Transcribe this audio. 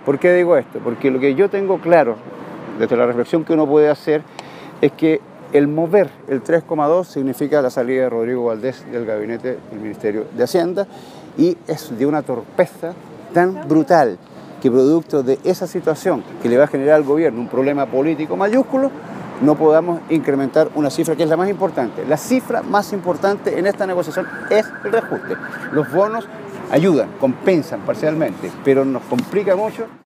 ¿Por qué digo esto? Porque lo que yo tengo claro, desde la reflexión que uno puede hacer, es que el mover el 3,2 significa la salida de Rodrigo Valdés del gabinete del Ministerio de Hacienda, y es de una torpeza tan brutal que producto de esa situación que le va a generar al gobierno un problema político mayúsculo, no podamos incrementar una cifra que es la más importante. La cifra más importante en esta negociación es el reajuste. Los bonos ayudan, compensan parcialmente, pero nos complica mucho